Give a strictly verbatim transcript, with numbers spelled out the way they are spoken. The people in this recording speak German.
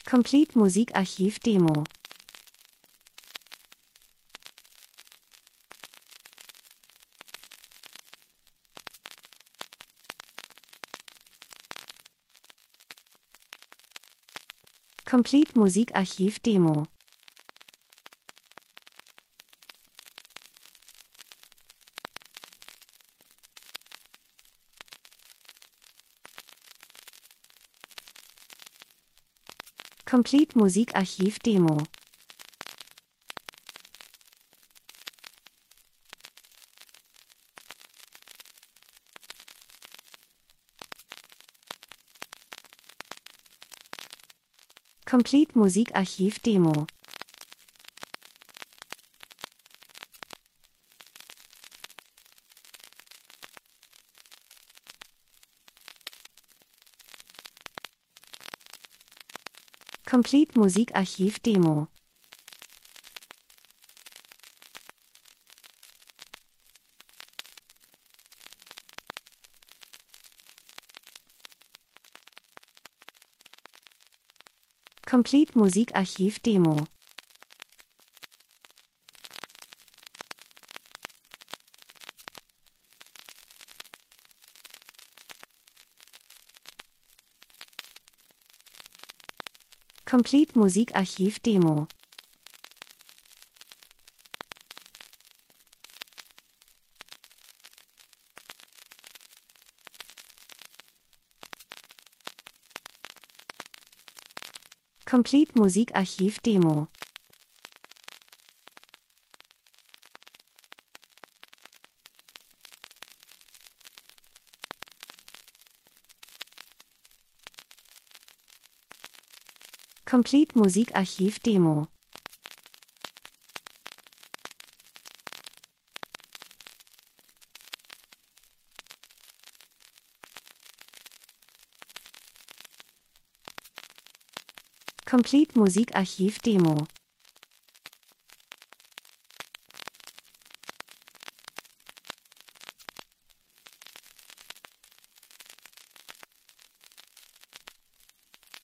Complete Musikarchiv Demo. Complete Musikarchiv Demo. Complete Musikarchiv Demo. Complete Musikarchiv Demo. Complete Musikarchiv Demo. Complete Musikarchiv Demo. Complete Musikarchiv Demo. Complete Musikarchiv Demo. Complete Musikarchiv Demo. Complete Musikarchiv Demo.